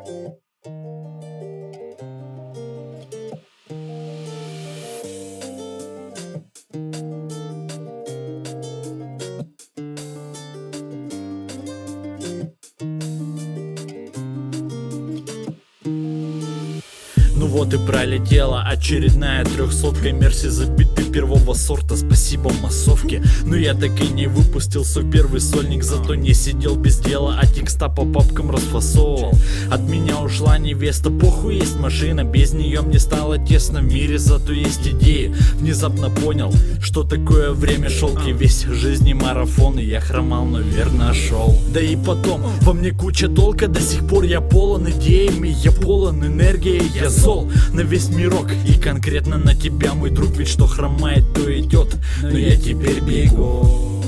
Ну вот и пролетела очередная 300-ка. Мерси забиты первого сорта, спасибо массовке. Но я так и не выпустил свой первый сольник, зато не сидел без дела, а текста по папкам расфасовывал. От меня ушла невеста, похуй, есть машина, без нее мне стало тесно в мире, зато есть идеи. Внезапно понял, что такое время шелки, весь жизни марафон, и я хромал, но верно шел. Да и потом, во мне куча толка, до сих пор я полон идеями, я полон энергии, я зол на весь мирок, и конкретно на тебя, мой друг, ведь что хромает, то идет, но я теперь бегу.